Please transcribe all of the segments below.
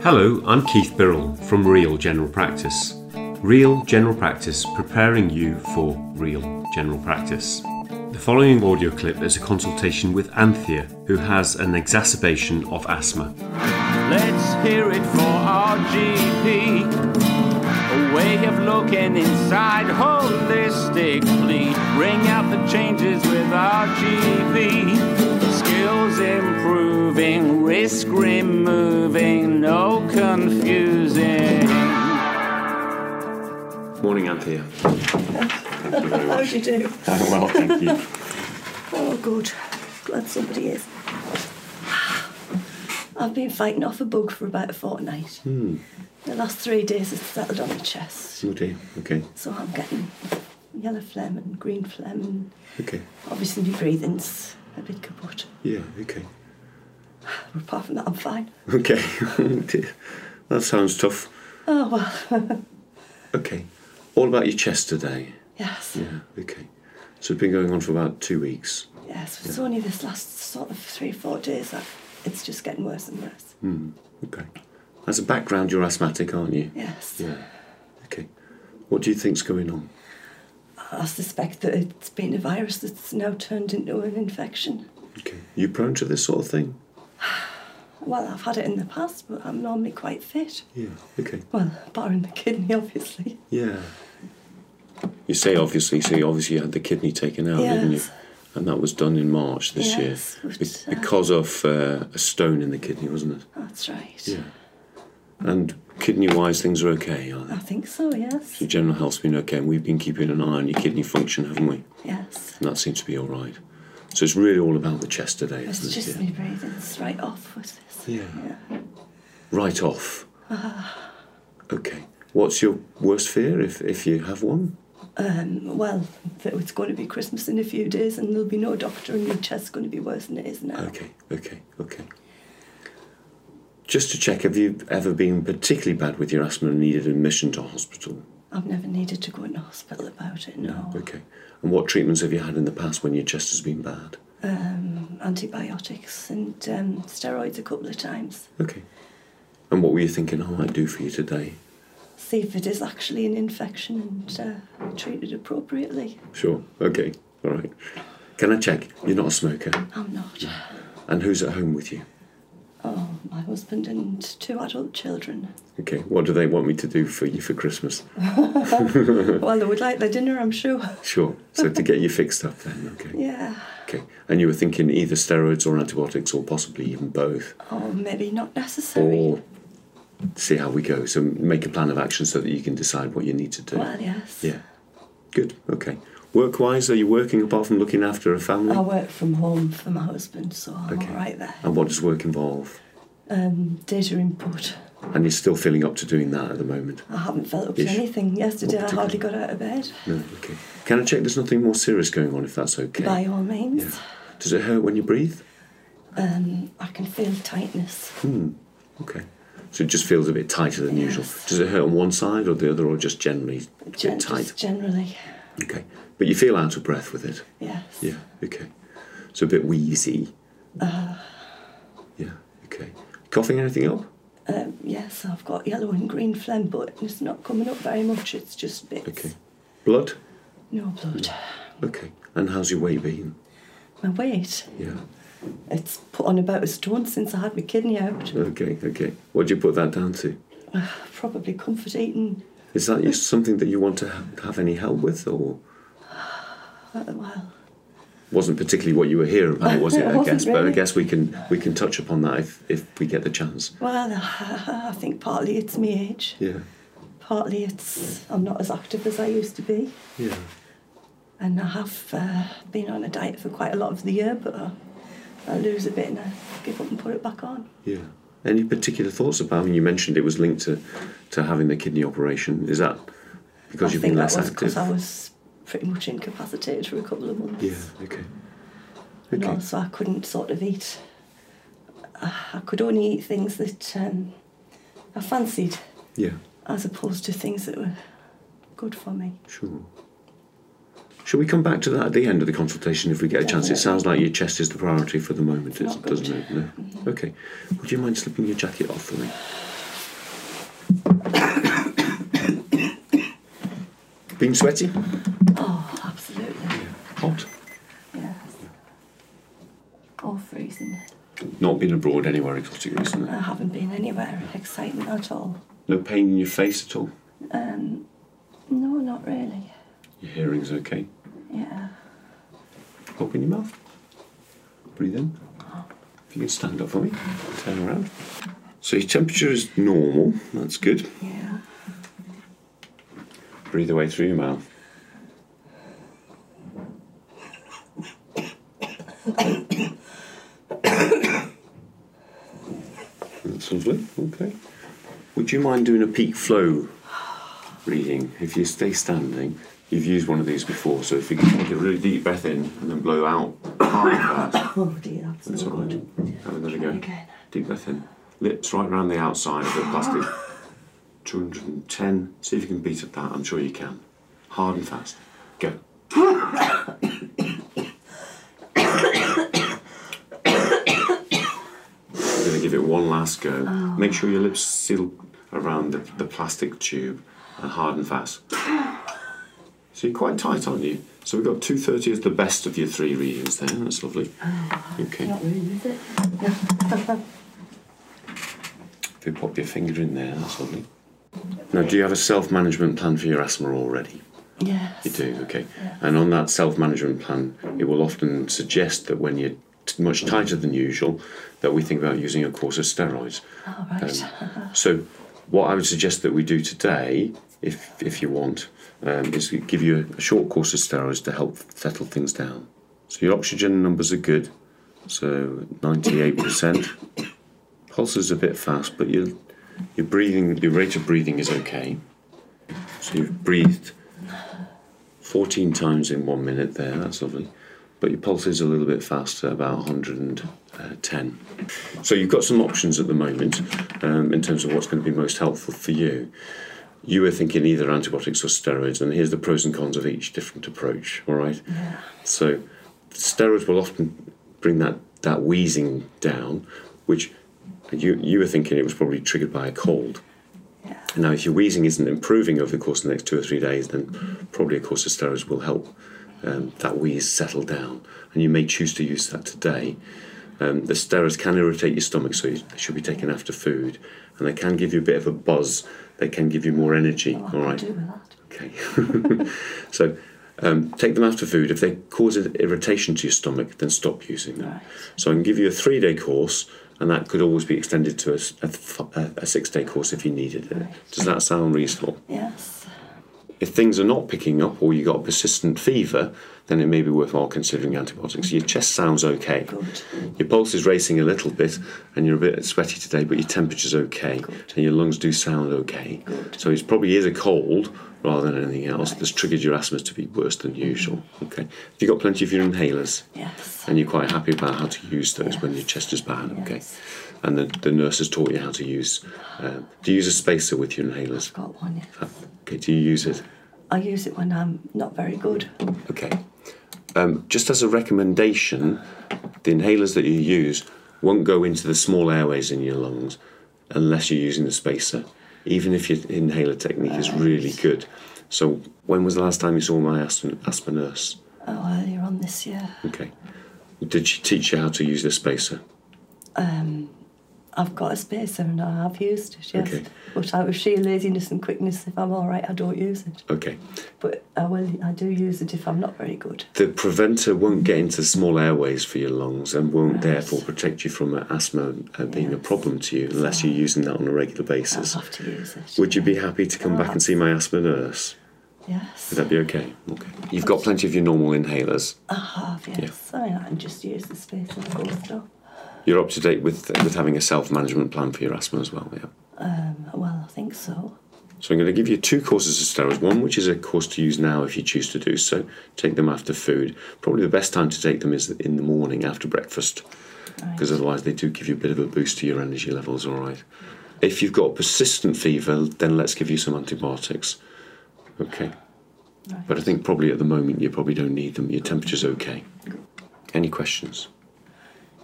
Hello, I'm Keith Birrell from Real General Practice. Real General Practice, preparing you for real general practice. The following audio clip is a consultation with Anthea, who has an exacerbation of asthma. Let's hear it for our GP. A way of looking inside holistically. Bring out the changes with our GP. Skills improving, risk removing, no confusing. Morning, Anthea. How do you do? Well, thank you. Oh, good. Glad somebody is. I've been fighting off a bug for about a fortnight. The last 3 days it's settled on my chest. Oh dear, okay. So I'm getting yellow phlegm and green phlegm and Okay. obviously my breathing's a bit kaput. Yeah, okay. But apart from that, I'm fine. Okay. That sounds tough. Oh, well. Okay. All about your chest today. Yes. Yeah, okay. So it's been going on for about 2 weeks. Yes, it's only this last sort of 3 or 4 days that it's just getting worse and worse. Okay. As a background, you're asthmatic, aren't you? Yes. Yeah. Okay. What do you think's going on? I suspect that it's been a virus that's now turned into an infection. Okay. You prone to this sort of thing? Well, I've had it in the past, but I'm normally quite fit. Yeah. Okay. Well, barring the kidney, obviously. Yeah. You say obviously, so you obviously had the kidney taken out, didn't you? Yes. And that was done in March this year. Yes, but, Because of a stone in the kidney, wasn't it? That's right. Yeah. And kidney-wise, things are okay, are they? I think so, yes. So general health's been okay, and we've been keeping an eye on your kidney function, haven't we? Yes. And that seems to be all right. So it's really all about the chest today, It's isn't it? just me breathing straight off with this. Yeah. Right off. Okay. What's your worst fear, if you have one? Well, that it's going to be Christmas in a few days and there'll be no doctor and your chest's going to be worse than it is now. Okay. Just to check, have you ever been particularly bad with your asthma and needed admission to hospital? I've never needed to go into hospital about it, no. Okay. And what treatments have you had in the past when your chest has been bad? Antibiotics and steroids a couple of times. Okay. And what were you thinking I might do for you today? See if it is actually an infection and treat it appropriately. Sure. Okay. All right. Can I check? You're not a smoker? I'm not. And who's at home with you? Oh, my husband and 2 adult children. Okay. What do they want me to do for you for Christmas? Well, they would like their dinner, I'm sure. Sure. So to get you fixed up then, okay. Yeah. Okay. And you were thinking either steroids or antibiotics or possibly even both? Oh, maybe not necessary. Or see how we go. So make a plan of action so that you can decide what you need to do. Well, yes. Yeah. Good. Okay. Work-wise, are you working apart from looking after a family? I work from home for my husband, so I'm all right there. And what does work involve? Data input. And you're still feeling up to doing that at the moment? I haven't felt up to Ish. anything. Yesterday I Not hardly got out of bed. No, okay. Can I check there's nothing more serious going on, if that's okay? By all means. Yeah. Does it hurt when you breathe? I can feel tightness. Okay. So it just feels a bit tighter than usual. Yes. Does it hurt on one side or the other, or just generally a bit tight? Just generally. Okay. But you feel out of breath with it? Yes. Yeah, okay. So a bit wheezy? Yeah, okay. Coughing anything up? Yes, I've got yellow and green phlegm, but it's not coming up very much. It's just bits. Okay. Blood? No blood. Okay. And how's your weight been? My weight? Yeah. It's put on about a stone since I had my kidney out. Okay. What do you put that down to? Probably comfort eating. Is that something that you want to have any help with, or Well, wasn't particularly what you were here about, was it? It I wasn't guess, but I really. guess we can touch upon that if we get the chance. well, I think partly it's my age. Yeah. Partly it's I'm not as active as I used to be. Yeah. And I have been on a diet for quite a lot of the year, but I lose a bit and I give up and put it back on. Yeah. Any particular thoughts about? I mean, you mentioned it was linked to having the kidney operation. Is that because I you've think been that less was active? because I was pretty much incapacitated for a couple of months. Yeah. Okay. And Okay. also I couldn't sort of eat. I could only eat things that I fancied, Yeah. as opposed to things that were good for me. Sure. Shall we come back to that at the end of the consultation if we get a chance? It sounds like your chest is the priority for the moment, Not doesn't good. it? No? Okay. Would you mind slipping your jacket off for me? Been sweaty? Oh, absolutely. Hot? Yes. Or freezing. Not been abroad anywhere exotic recently? I haven't been anywhere exciting at all. No pain in your face at all? No, not really. Your hearing's okay? Yeah. Open your mouth. Breathe in. If you can stand up for me, turn around. So your temperature is normal, that's good. Yeah. Breathe away through your mouth. That's lovely, okay. Would you mind doing a peak flow reading? If you stay standing, you've used one of these before, so if you can take a really deep breath in and then blow out hard and fast. Oh dear, That's all right. Have another go. Again. Deep breath in. Lips right around the outside of the plastic. 210. See if you can beat at that. I'm sure you can. Hard and fast. Go. I'm going to give it one last go. Make sure your lips seal around the plastic tube and hard and fast. So you're quite tight, aren't you? So we've got 230 as the best of your 3 readings there. That's lovely. Okay. Not really, is it? If you pop your finger in there, that's lovely. Now, do you have a self-management plan for your asthma already? Yes. You do, okay. Yeah. And on that self-management plan, it will often suggest that when you're much tighter than usual, that we think about using a course of steroids. All right. So what I would suggest that we do today, if you want, is give you a short course of steroids to help settle things down. So your oxygen numbers are good, so 98%. Pulse is a bit fast, but your breathing, your rate of breathing is okay. So you've breathed 14 times in 1 minute there, that's lovely. But your pulse is a little bit faster, about 110. So you've got some options at the moment in terms of what's going to be most helpful for you. You were thinking either antibiotics or steroids, and here's the pros and cons of each different approach, all right? Yeah. So steroids will often bring that wheezing down, which you were thinking it was probably triggered by a cold. Yeah. Now, if your wheezing isn't improving over the course of the next 2 or 3 days, then probably a course of steroids will help that wheeze settle down. And you may choose to use that today. The steroids can irritate your stomach, so they should be taken after food. And they can give you a bit of a buzz. They can give you more energy. Oh, all right. I can do with that. Okay. So take them after food. If they cause an irritation to your stomach, then stop using them. Right. So I can give you a 3-day course, and that could always be extended to a 6-day course if you needed it. Right. Does that sound reasonable? Yes. If things are not picking up or you got a persistent fever, then it may be worthwhile considering antibiotics. Your chest sounds okay. Good. Your pulse is racing a little bit and you're a bit sweaty today, but your temperature's okay. Good. And your lungs do sound okay. Good. So it probably is a cold rather than anything else that's triggered your asthma to be worse than usual. Okay. Have you got plenty of your inhalers? Yes. And you're quite happy about how to use those when your chest is bad, okay? Yes. And the nurse has taught you how to use... do you use a spacer with your inhalers? I've got one, yes. Okay, do you use it? I use it when I'm not very good. Okay. Just as a recommendation, the inhalers that you use won't go into the small airways in your lungs unless you're using the spacer, even if your inhaler technique is really good. So when was the last time you saw my asthma nurse? Oh, earlier on this year. Okay. Did she teach you how to use the spacer? I've got a spacer and I have used it, yes. Okay. But out of sheer laziness and quickness, if I'm all right, I don't use it. Okay. But I do use it if I'm not very good. The preventer won't get into the small airways for your lungs and won't therefore protect you from asthma being a problem to you unless you're using that on a regular basis. I'll have to use it. Would you be happy to come back and see my asthma nurse? Yes. Would that be okay? Okay. You've got plenty of your normal inhalers. I have, yes. I mean, I can just use the spacer and full stop. You're up to date with having a self-management plan for your asthma as well, yeah? Well, I think so. So I'm going to give you 2 courses of steroids. One, which is a course to use now if you choose to do so. Take them after food. Probably the best time to take them is in the morning after breakfast, because otherwise they do give you a bit of a boost to your energy levels, all right? If you've got persistent fever, then let's give you some antibiotics. Okay. Right. But I think probably at the moment you probably don't need them. Your temperature's okay. Any questions?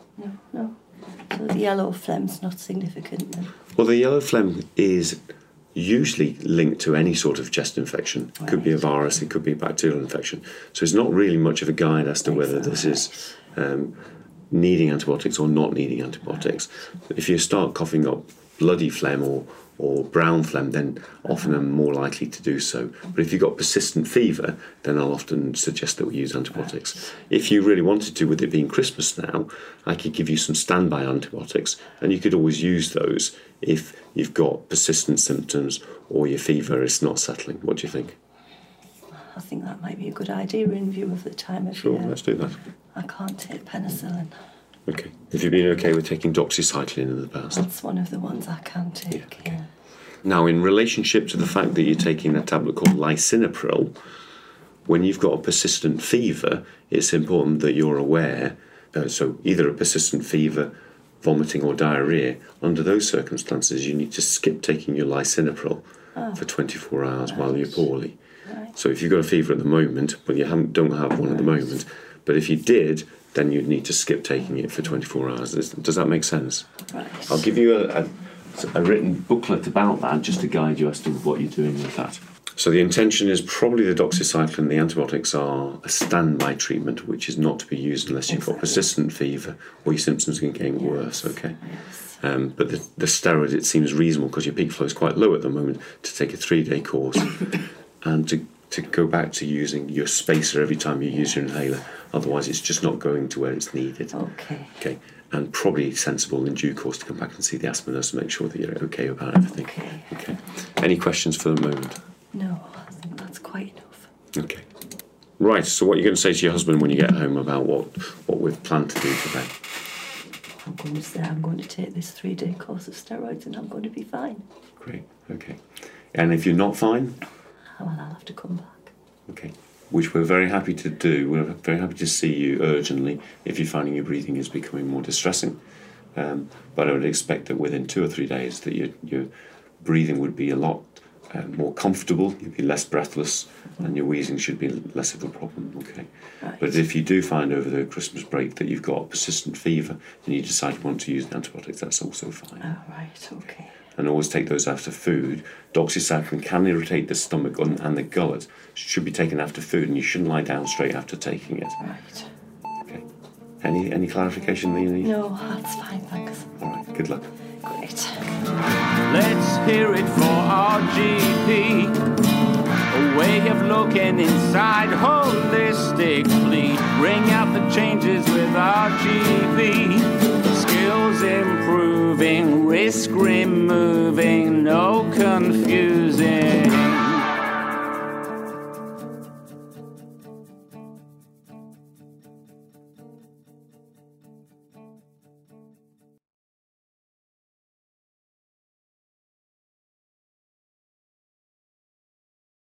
No. So the yellow phlegm's not significant then? Well, the yellow phlegm is usually linked to any sort of chest infection. It could be a virus, it could be a bacterial infection. So it's not really much of a guide as to whether this is needing antibiotics or not needing antibiotics. If you start coughing up bloody phlegm or brown phlegm, then often I'm more likely to do so. But if you've got persistent fever, then I'll often suggest that we use antibiotics. If you really wanted to, with it being Christmas now, I could give you some standby antibiotics, and you could always use those if you've got persistent symptoms or your fever is not settling. What do you think? I think that might be a good idea in view of the time of Sure, year. let's do that. I can't take penicillin. Okay. Have you been okay with taking doxycycline in the past? That's one of the ones I can take, yeah. Now, in relationship to the fact that you're taking a tablet called lisinopril, when you've got a persistent fever, it's important that you're aware, so either a persistent fever, vomiting or diarrhoea, under those circumstances you need to skip taking your lisinopril for 24 hours while you're poorly. Right. So if you've got a fever at the moment, well, you don't have one at the moment, but if you did, then you'd need to skip taking it for 24 hours. Does that make sense? Right. I'll give you a written booklet about that, just to guide you as to what you're doing with that. So the intention is probably the doxycycline, the antibiotics are a standby treatment, which is not to be used unless you've got persistent fever or your symptoms are getting worse, okay? Yes. But the steroid, it seems reasonable because your peak flow is quite low at the moment, to take a 3-day course and to go back to using your spacer every time you use your inhaler. Otherwise, it's just not going to where it's needed. Okay. And probably sensible in due course to come back and see the asthma nurse and make sure that you're okay about everything. Okay. Any questions for the moment? No, I think that's quite enough. Okay. Right, so what are you going to say to your husband when you get home about what we've planned to do today? I'm going to say I'm going to take this 3-day course of steroids and I'm going to be fine. Great, okay. And if you're not fine? Well, I'll have to come back. Okay. Which we're very happy to do. We're very happy to see you urgently if you're finding your breathing is becoming more distressing. But I would expect that within 2 or 3 days that your breathing would be a lot more comfortable, you'd be less breathless, and your wheezing should be less of a problem, okay? Right. But if you do find over the Christmas break that you've got persistent fever and you decide you want to use antibiotics, that's also fine. Oh, right, okay. And always take those after food. Doxycycline can irritate the stomach and the gullet. Should be taken after food, and you shouldn't lie down straight after taking it. Right. Okay. Any clarification that you need? No, that's fine, thanks. All right. Good luck. Great. Let's hear it for our GP. A way of looking inside holistically. Bring out the changes with our GP. Skills improving, risk removing, no confusion.